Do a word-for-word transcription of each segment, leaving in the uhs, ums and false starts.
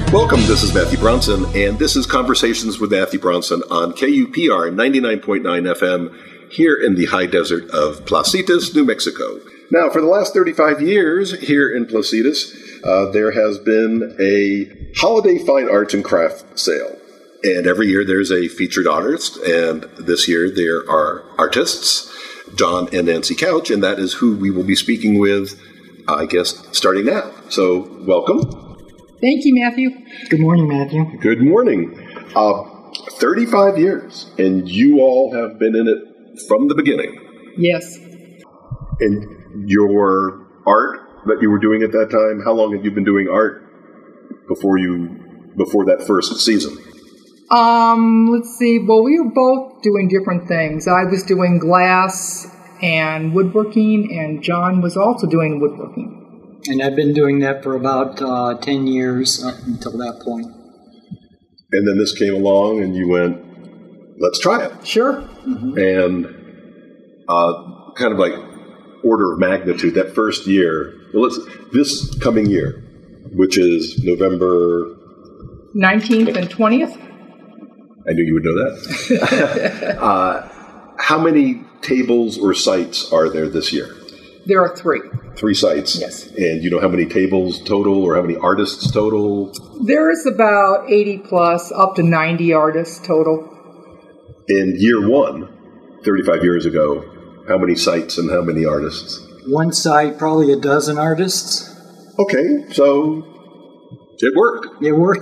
Welcome, this is Matthew Bronson, and this is Conversations with Matthew Bronson on K U P R ninety-nine point nine F M here in the high desert of Placitas, New Mexico. Now, for the last thirty-five years here in Placitas, uh, there has been a holiday fine arts and craft sale. And every year there's a featured artist, and this year there are artists, John and Nancy Couch, and that is who we will be speaking with, I guess, starting now. So, welcome. Thank you, Matthew. Good morning, Matthew. Good morning. Uh, thirty-five years, and you all have been in it from the beginning. Yes. And your art that you were doing at that time, how long had you been doing art before you before that first season? Um, let's see. Well, we were both doing different things. I was doing glass and woodworking, and John was also doing woodworking. And I've been doing that for about uh, ten years up until that point. And then this came along, and you went, let's try it. Sure. Mm-hmm. And uh, kind of like order of magnitude, that first year, well, let's, this coming year, which is November nineteenth and twentieth. I knew you would know that. uh, how many tables or sites are there this year? There are three. Three sites? Yes. And you know how many tables total or how many artists total? There's about eighty plus, up to ninety artists total. In year one, thirty-five years ago, how many sites and how many artists? One site, probably a dozen artists. Okay, so it worked. It worked.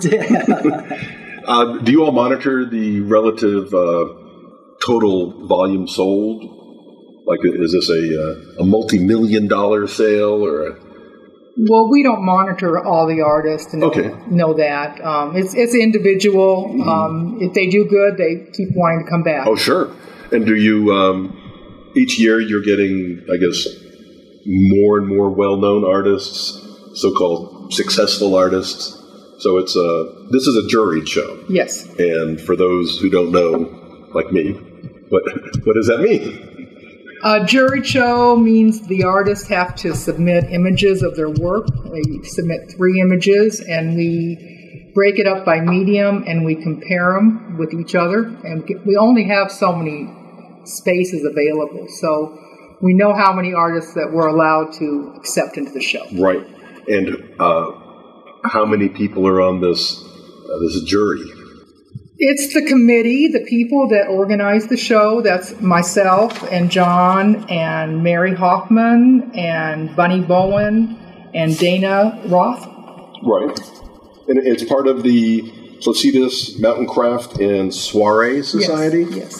uh, do you all monitor the relative uh, total volume sold? Like, is this a, uh, a multi-million dollar sale or a... Well, we don't monitor all the artists and okay. know that. Um, it's it's individual. Mm-hmm. Um, if they do good, they keep wanting to come back. Oh, sure. And do you, um, each year you're getting, I guess, more and more well-known artists, so-called successful artists. So it's a, this is a juried show. Yes. And for those who don't know, like me, what what does that mean? A juried show means the artists have to submit images of their work. They submit three images, and we break it up by medium, and we compare them with each other. And we only have so many spaces available, so we know how many artists that we're allowed to accept into the show. Right. And uh, how many people are on this uh, this jury? It's the committee, the people that organize the show. That's myself and John and Mary Hoffman and Bunny Bowen and Dana Roth. Right. And it's part of the Placitas Mountain Craft and Soiree Society? Yes. yes.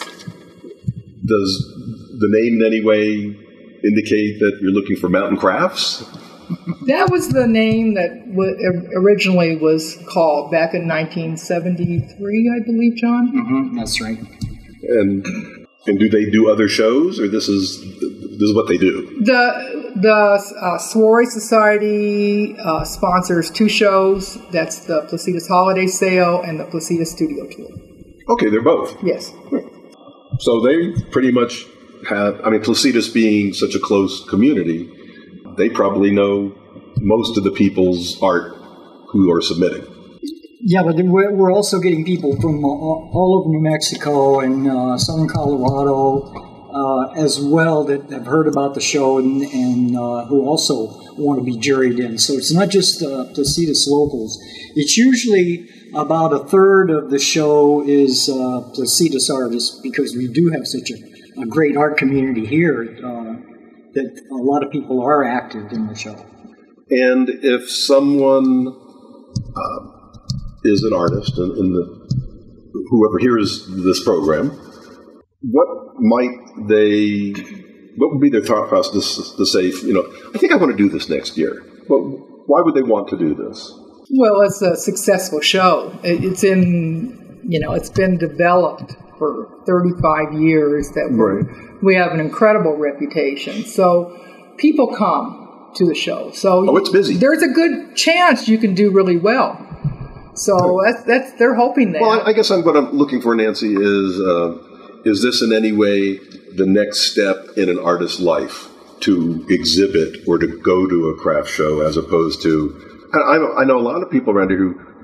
Does the name in any way indicate that you're looking for mountain crafts? That was the name that w- originally was called back in nineteen seventy-three, I believe, John. Mm-hmm, that's right. And and do they do other shows, or this is this is what they do? The the uh, Soiree Society uh, sponsors two shows. That's the Placitas Holiday Sale and the Placitas Studio Tour. Okay, they're both. Yes. So they pretty much have. I mean, Placitas being such a close community, they probably know most of the people's art who are submitting. Yeah, but we're also getting people from all over New Mexico and uh, southern Colorado uh, as well that have heard about the show and, and uh, who also want to be juried in. So it's not just uh, Placitas locals. It's usually about a third of the show is uh, Placitas artists, because we do have such a, a great art community here uh, that a lot of people are active in the show. And if someone uh, is an artist, and, and the, whoever hears this program, what might they, what would be their thought process to say, you know, I think I want to do this next year. Well, why would they want to do this? Well, it's a successful show. It's in, you know, it's been developed for thirty-five years that we're, right. we have an incredible reputation. So people come to the show. So oh, it's busy. There's a good chance you can do really well. So that's, that's they're hoping that. Well, I guess I'm, what I'm looking for, Nancy, is uh, is this in any way the next step in an artist's life to exhibit or to go to a craft show, as opposed to, I, I know a lot of people around here who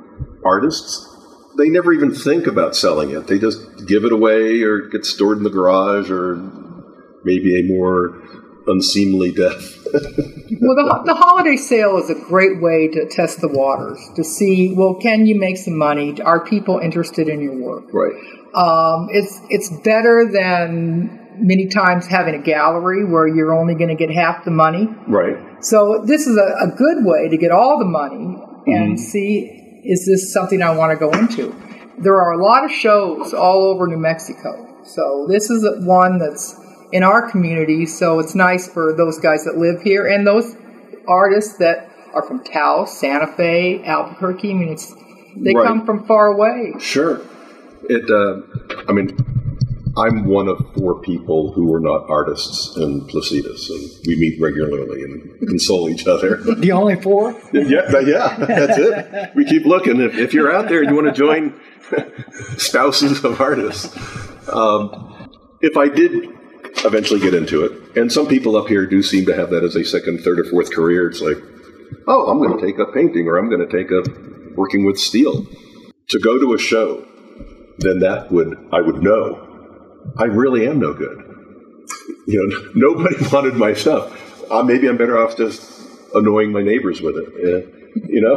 artists, they never even think about selling it. They just give it away or it gets stored in the garage or maybe a more unseemly death. Well, the, the holiday sale is a great way to test the waters, to see, well, can you make some money? Are people interested in your work? Right. Um, it's it's better than many times having a gallery where you're only going to get half the money. Right. So this is a, a good way to get all the money and mm-hmm. see, is this something I want to go into? There are a lot of shows all over New Mexico. So this is one that's in our community, so it's nice for those guys that live here and those artists that are from Taos, Santa Fe, Albuquerque. I mean, it's they right. come from far away. Sure. It. Uh, I mean, I'm one of four people who are not artists in Placitas, and we meet regularly and console each other. The only four? Yeah, yeah, that's it. We keep looking. If, if you're out there and you want to join spouses of artists, um, if I did eventually get into it, and some people up here do seem to have that as a second, third, or fourth career. It's like, oh, I'm going to take up painting, or I'm going to take up working with steel. To go to a show, then that would, I would know, I really am no good. You know, nobody wanted my stuff. Uh, maybe I'm better off just annoying my neighbors with it, uh, you know?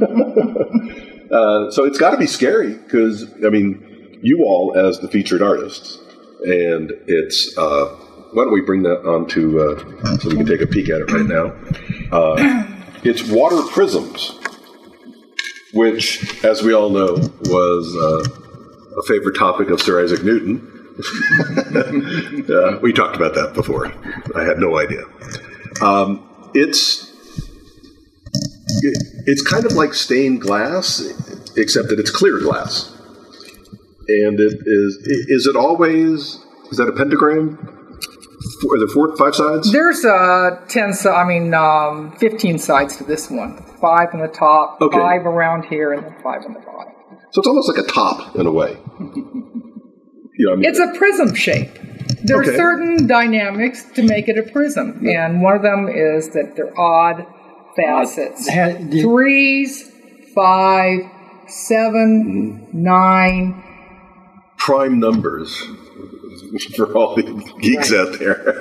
uh, so it's got to be scary, because, I mean, you all as the featured artists, and it's, uh, why don't we bring that on to, uh, so we can take a peek at it right now. Uh, it's water prisms, which, as we all know, was uh, a favorite topic of Sir Isaac Newton. uh, we talked about that before. I had no idea. Um, it's it, it's kind of like stained glass, except that it's clear glass. And it is, is it always, is that a pentagram? Four, are there four, five sides? There's uh, ten, I mean, um, fifteen sides to this one. Five on the top, okay. five around here, and then five on the bottom. So it's almost like a top in a way. You know, I mean, it's a prism shape. There okay. are certain dynamics to make it a prism, yeah. and one of them is that they're odd facets. Uh, Threes, five, seven, mm-hmm. nine. Prime numbers for all the geeks right. out there.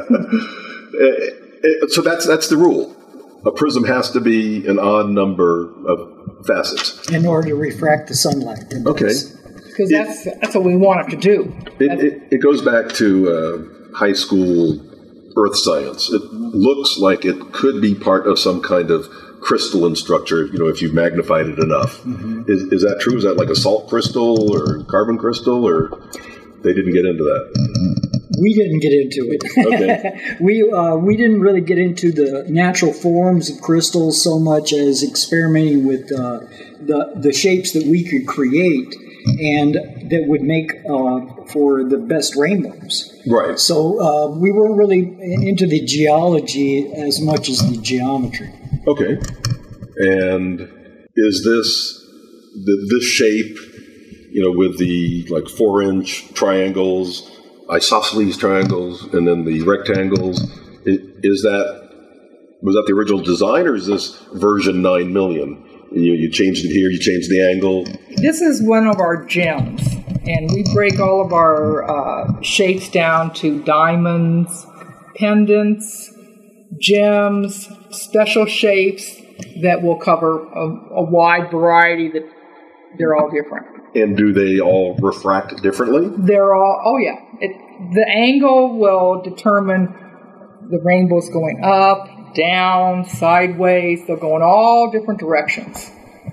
So that's that's the rule. A prism has to be an odd number of facets in order to refract the sunlight. Okay, because that's that's what we want it to do. It, it, it goes back to uh, high school earth science. It looks like it could be part of some kind of crystalline structure, you know, if you've magnified it enough. Mm-hmm. Is is that true? Is that like a salt crystal or carbon crystal, or they didn't get into that? We didn't get into it. Okay. we uh, we didn't really get into the natural forms of crystals so much as experimenting with uh, the the shapes that we could create and that would make uh, for the best rainbows. Right. So uh, we weren't really into the geology as much as the geometry. Okay. And is this the, this shape, you know, with the like four inch triangles, isosceles triangles, and then the rectangles, is, is that, was that the original design, or is this version nine million? You, you changed it here, you changed the angle? This is one of our gems, and we break all of our uh, shapes down to diamonds, pendants, gems, special shapes that will cover a, a wide variety that they're all different. And do they all refract differently? They're all, oh yeah. It, the angle will determine the rainbows going up, down, sideways. They'll go in all different directions.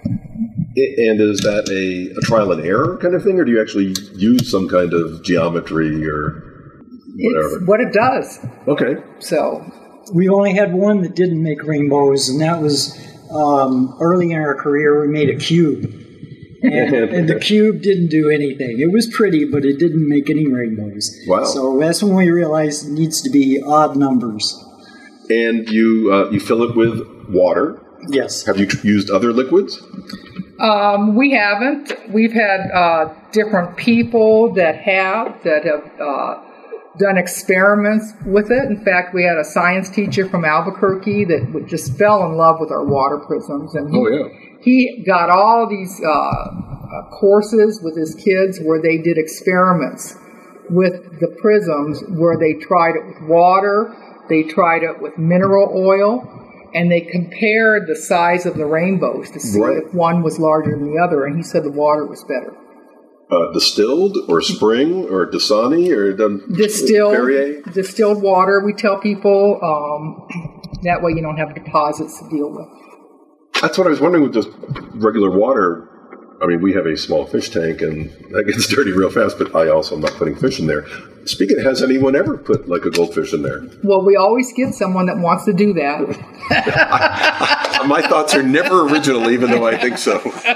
And is that a, a trial and error kind of thing, or do you actually use some kind of geometry or whatever? It's what it does. Okay. So we only had one that didn't make rainbows, and that was um, early in our career. We made a cube. And, and the cube didn't do anything. It was pretty, but it didn't make any rainbows. Wow. So that's when we realized it needs to be odd numbers. And you uh, you fill it with water? Yes. Have you tr- used other liquids? Um, we haven't. We've had uh, different people that have, that have uh, done experiments with it. In fact, we had a science teacher from Albuquerque that just fell in love with our water prisms. And he, oh, yeah. he got all these uh, uh, courses with his kids where they did experiments with the prisms, where they tried it with water, they tried it with mineral oil, and they compared the size of the rainbows to see right. if one was larger than the other, and he said the water was better. Uh, distilled or spring or Dasani or done distilled Perrier? Distilled water. We tell people um, that way you don't have deposits to deal with. That's what I was wondering with just regular water. I mean, we have a small fish tank, and that gets dirty real fast, but I also am not putting fish in there. Speaking of, has anyone ever put, like, a goldfish in there? Well, we always get someone that wants to do that. I, I, my thoughts are never original, even though I think so.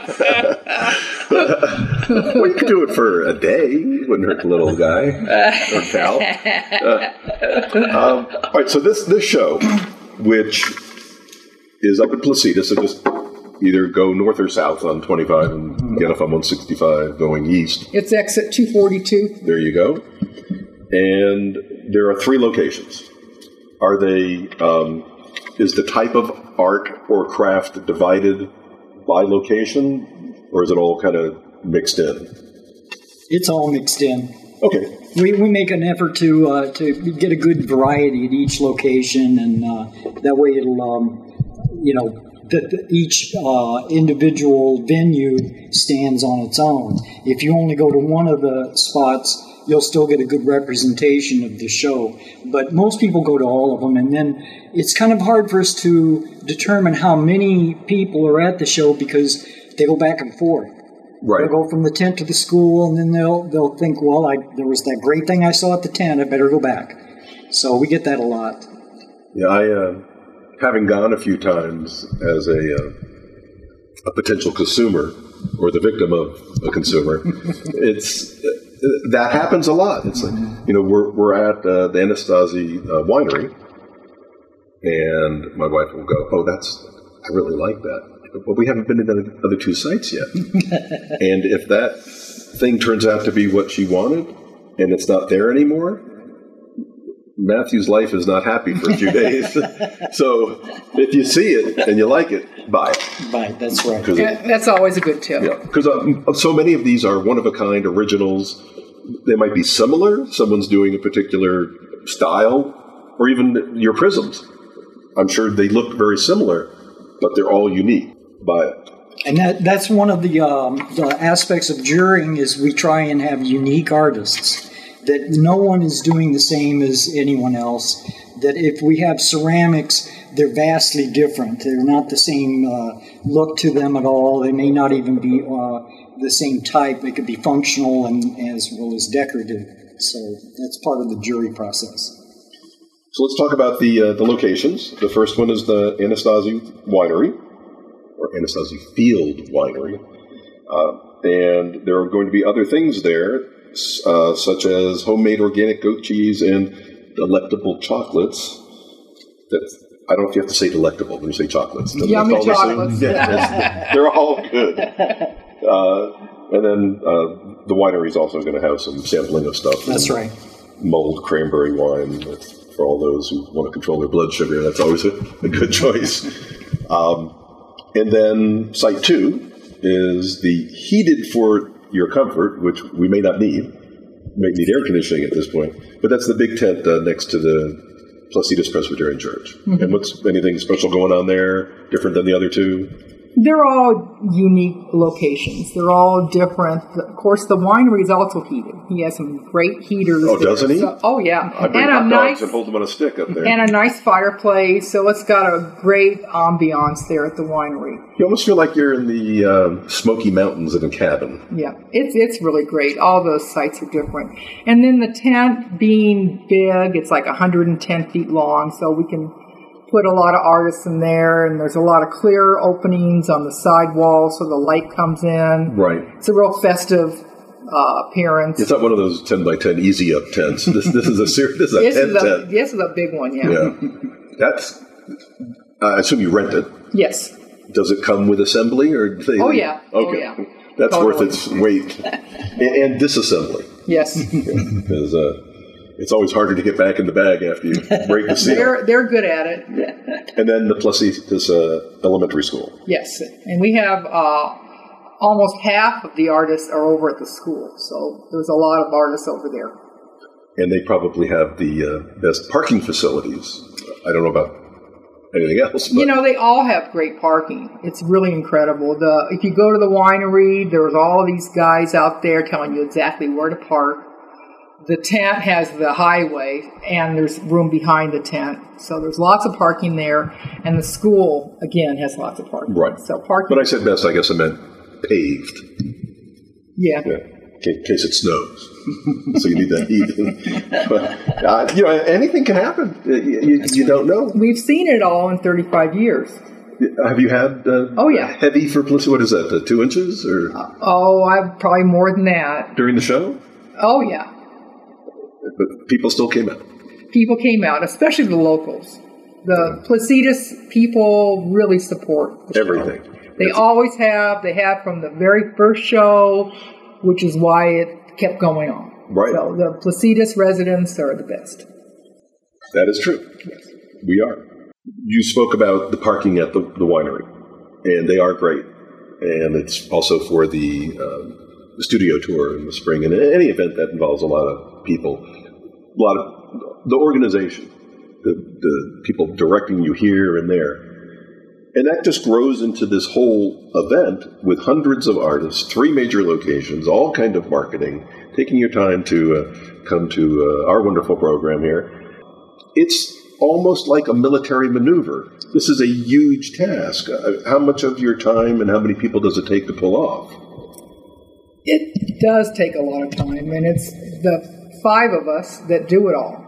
Well, you could do it for a day. It wouldn't hurt the little guy or pal. Uh, um, all right, so this, this show, which is up in Placitas, so just either go north or south on twenty-five and get off on one sixty-five going east. It's exit two forty-two. There you go. And there are three locations. Are they, um, is the type of art or craft divided by location, or is it all kind of mixed in? It's all mixed in. Okay. We we make an effort to uh, to get a good variety at each location, and uh, that way it'll, um, you know, that each uh, individual venue stands on its own. If you only go to one of the spots, you'll still get a good representation of the show. But most people go to all of them, and then it's kind of hard for us to determine how many people are at the show because they go back and forth. Right. They'll go from the tent to the school, and then they'll they'll think, well, I, there was that great thing I saw at the tent, I better go back. So we get that a lot. Yeah, I, uh, having gone a few times as a, uh, a potential consumer, or the victim of a consumer, it's that happens a lot. It's like, you know, we're we're at uh, the Anastasi uh, winery, and my wife will go, "Oh, that's I really like that." But we haven't been to the other two sites yet. And if that thing turns out to be what she wanted, and it's not there anymore, Matthew's life is not happy for a few days. So if you see it and you like it, buy it. Buy it, that's right. Yeah, that's always a good tip. Yeah, because uh, so many of these are one-of-a-kind originals. They might be similar. Someone's doing a particular style, or even your prisms. I'm sure they look very similar, but they're all unique. Buy it. And that that's one of the, um, the aspects of jurying is we try and have unique artists, that no one is doing the same as anyone else, that if we have ceramics, they're vastly different. They're not the same uh, look to them at all. They may not even be uh, the same type. They could be functional and as well as decorative. So that's part of the jury process. So let's talk about the uh, the locations. The first one is the Anastasi Winery, or Anastasi Field Winery. Uh, and there are going to be other things there, uh, such as homemade organic goat cheese and delectable chocolates. That's, I don't know if you have to say delectable when you say chocolates. Yummy chocolates. Yeah, they're all good. Uh, and then uh, the winery is also going to have some sampling of stuff. That's right. Mulled cranberry wine for all those who want to control their blood sugar. That's always a, a good choice. Um, and then site two is the heated for your comfort, which we may not need. We may need air conditioning at this point. But that's the big tent uh, next to the Placitas Presbyterian Church. Mm-hmm. And what's anything special going on there, different than the other two? They're all unique locations. They're all different. Of course, the winery is also heated. He has some great heaters. Oh, there. doesn't he? So, oh, yeah. I bring and hot a dogs nice and hold them on a stick up there. And a nice fireplace. So it's got a great ambiance there at the winery. You almost feel like you're in the uh, Smoky Mountains in a cabin. Yeah, it's it's really great. All those sites are different. And then the tent being big, it's like one hundred ten feet long, so we can put a lot of artists in there, and there's a lot of clear openings on the side wall so the light comes in. Right. It's a real festive uh, appearance. It's not one of those ten by ten easy up tents. This this is a serious this is a this tent is a, tent. This is a big one, yeah. Yeah. That's. I assume you rent it. Yes. Does it come with assembly or? They, oh yeah. Okay. Oh, yeah. That's totally. worth its weight. and, and disassembly. Yes. Because. Yeah, uh, It's always harder to get back in the bag after you break the seal. they're, they're good at it. And then the Placitas uh, Elementary School. Yes. And we have uh, almost half of the artists are over at the school. So there's a lot of artists over there. And they probably have the uh, best parking facilities. I don't know about anything else. But. You know, they all have great parking. It's really incredible. The If you go to the winery, there's all these guys out there telling you exactly where to park. The tent has the highway, and there's room behind the tent. So there's lots of parking there. And the school, again, has lots of parking. Right. So parking. But I said best, I guess I meant paved. Yeah. Yeah. In case it snows. So you need that heat. But, uh, you know, anything can happen. You, you, you don't know. We've seen it all in thirty-five years. Have you had uh, oh, yeah. heavy for Placita? What is that, uh, two inches? or uh, Oh, I've probably more than that. During the show? Oh, yeah. But people still came out. People came out, especially the locals. The Placitas people really support the everything. Show. They it's, always have. They have from the very first show, which is why it kept going on. Right. So the Placitas residents are the best. That is true. Yes. We are. You spoke about the parking at the, the winery, and they are great. And it's also for the, um, the studio tour in the spring, and any event that involves a lot of people, a lot of the organization, the, the people directing you here and there. And that just grows into this whole event with hundreds of artists, three major locations, all kind of marketing, taking your time to uh, come to uh, our wonderful program here. It's almost like a military maneuver. This is a huge task. Uh, how much of your time and how many people does it take to pull off? It does take a lot of time, and it's the five of us that do it all.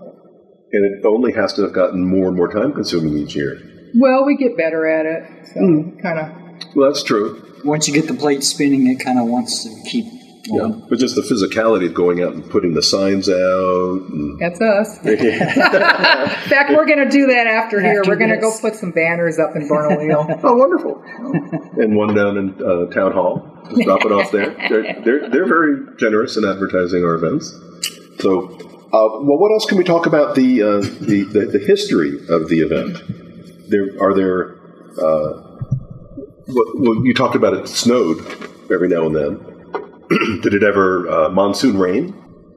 And it only has to have gotten more and more time consuming each year. Well, we get better at it, so mm. kind of. Well, that's true. Once you get the plate spinning, it kind of wants to keep going. Yeah, but just the physicality of going out and putting the signs out. And that's us. In fact, we're going to do that after, after here. We're going to go put some banners up in Bernalillo. Oh, wonderful. And one down in uh, Town Hall. Just drop it off there. They're, they're, they're very generous in advertising our events. So, uh, well, what else can we talk about the, uh, the, the, the history of the event? There are there. Uh, well, you talked about it snowed every now and then. Did it ever uh, monsoon rain?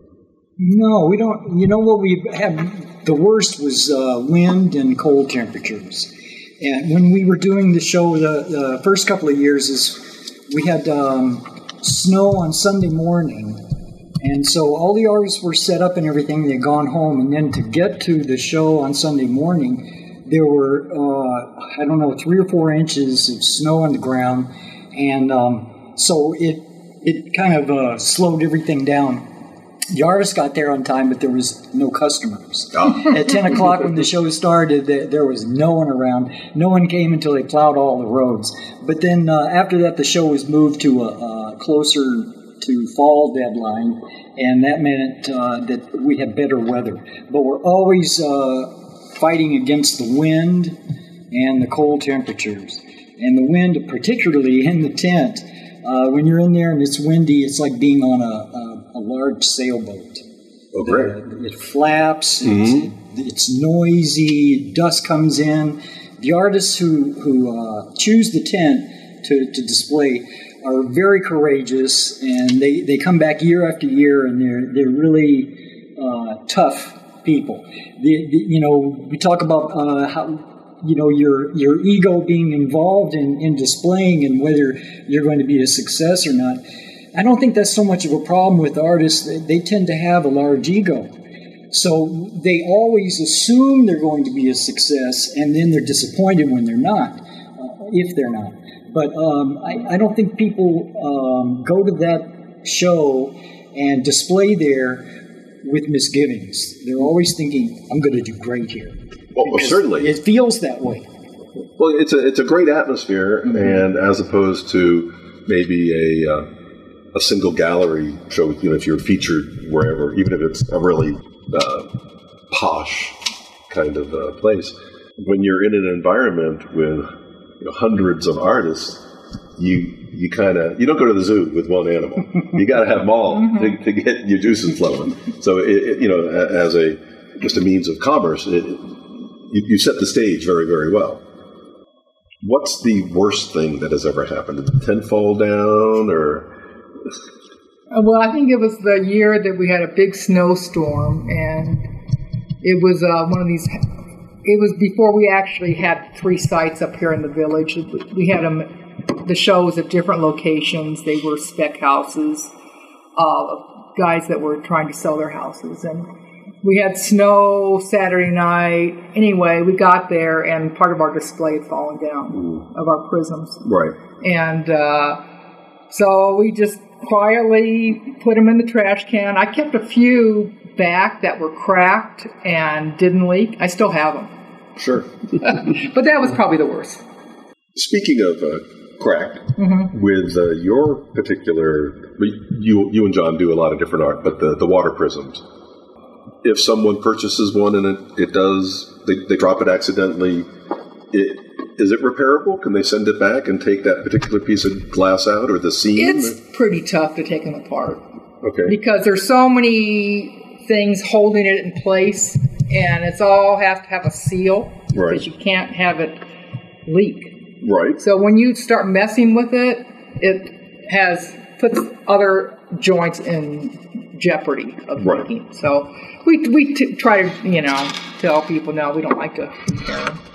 No, we don't. You know what we had? The worst was uh, wind and cold temperatures. And when we were doing the show, the, the first couple of years is we had um, snow on Sunday morning, and so all the artists were set up and everything. They'd gone home, and then to get to the show on Sunday morning, there were uh, I don't know three or four inches of snow on the ground, and um, so it. It kind of uh, slowed everything down. The artists got there on time, but there was no customers. Oh. At ten o'clock when the show started, there was no one around. No one came until they plowed all the roads. But then uh, after that, the show was moved to a, a closer to fall deadline, and that meant uh, that we had better weather. But we're always uh, fighting against the wind and the cold temperatures. And the wind, particularly in the tent, Uh, when you're in there and it's windy, it's like being on a, a, a large sailboat. Oh, great. Uh, it flaps, mm-hmm. it's, it's noisy, dust comes in. The artists who, who uh, choose the tent to, to display are very courageous, and they, they come back year after year, and they're, they're really uh, tough people. The, the, you know, we talk about uh, how... you know, your your ego being involved in, in displaying and whether you're going to be a success or not. I don't think that's so much of a problem with artists. They, they tend to have a large ego. So they always assume they're going to be a success, and then they're disappointed when they're not, uh, if they're not. But um, I, I don't think people um, go to that show and display there with misgivings. They're always thinking, I'm going to do great here. Well, certainly. It feels that way. Well, it's a it's a great atmosphere, mm-hmm. and as opposed to maybe a uh, a single gallery show, you know, if you're featured wherever, even if it's a really uh, posh kind of uh, place, when you're in an environment with you know, hundreds of artists, you you kind of, you don't go to the zoo with one animal. You got to have them all mm-hmm. to, to get your juices flowing. So, it, it, you know, as a, just a means of commerce, it, you, you set the stage very, very well. What's the worst thing that has ever happened? Did the tent fall down or? Well, I think it was the year that we had a big snowstorm, and it was uh, one of these, it was before we actually had three sites up here in the village. We had them, the shows at different locations. They were spec houses, uh, guys that were trying to sell their houses. And we had snow Saturday night. Anyway, we got there, and part of our display had fallen down mm. of our prisms. Right. And uh, so we just quietly put them in the trash can. I kept a few back that were cracked and didn't leak. I still have them. Sure. But that was probably the worst. Speaking of uh, cracked, mm-hmm. with uh, your particular, you you and John do a lot of different art, but the, the water prisms. If someone purchases one and it, it does, they, they drop it accidentally, it, is it repairable? Can they send it back and take that particular piece of glass out or the seam? It's pretty tough to take them apart. Okay. Because there's so many things holding it in place, and it's all has to have a seal. Right. Because you can't have it leak. Right. So when you start messing with it, it has puts other joints in jeopardy of right. leaking. So we we t- try to, you know, tell people, no, we don't like to repair them.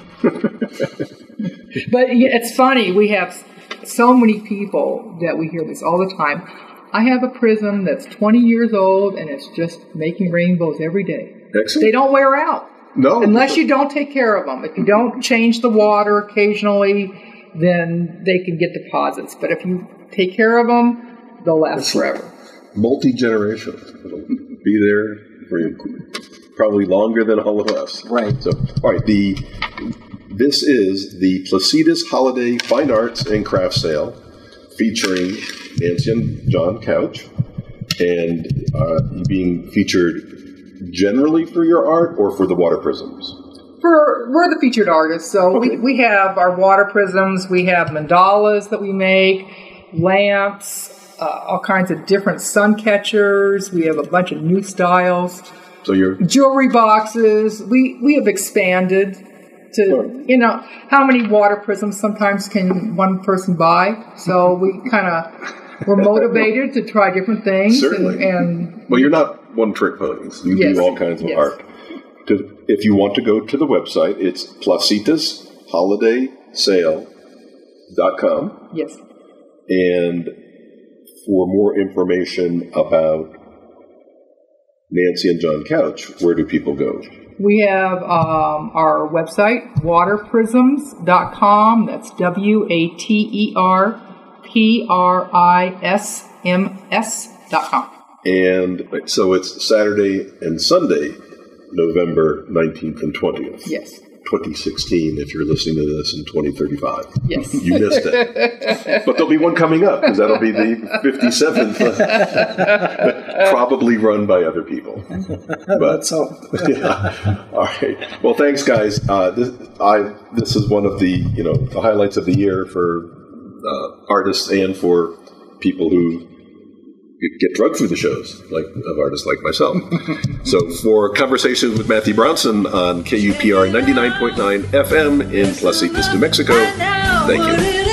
But it's funny, we have so many people that we hear this all the time. I have a prism that's twenty years old and it's just making rainbows every day. Excellent. They don't wear out. No. Unless you don't take care of them. If you don't change the water occasionally, then they can get deposits. But if you take care of them, they'll last it's forever. Multi-generational. It'll be there for you probably longer than all of us. Right. So, all right, the... This is the Placitas Holiday Fine Arts and Craft Sale featuring Nancy and John Couch, and uh, being featured generally for your art or for the water prisms? For we're the featured artists, so okay. we, we have our water prisms, we have mandalas that we make, lamps, uh, all kinds of different sun catchers, we have a bunch of new styles, so you're jewelry boxes. We, we have expanded to, you know, how many water prisms sometimes can one person buy? So we kind of were motivated to try different things. Certainly. And, and well, you're not one-trick ponies. You yes, do all kinds of yes. art. To, if you want to go to the website, it's placitas holiday sale dot com. Yes. And for more information about Nancy and John Couch, where do people go? We have um, our website, water prisms dot com. That's W A T E R P R I S M S dot com. And so it's Saturday and Sunday, November nineteenth and twentieth. Yes. twenty sixteen, if you're listening to this in twenty thirty-five. Yes. You missed it. But there'll be one coming up, because that'll be the fifty-seventh. Probably run by other people. But, That's all. Yeah. All right. Well, thanks, guys. Uh, this, I, this is one of the, you know, the highlights of the year for uh, artists and for people who get drugged through the shows, like of artists like myself. So for Conversations with Matthew Bronson on K U P R ninety-nine point nine F M in Placitas, New Mexico, thank you.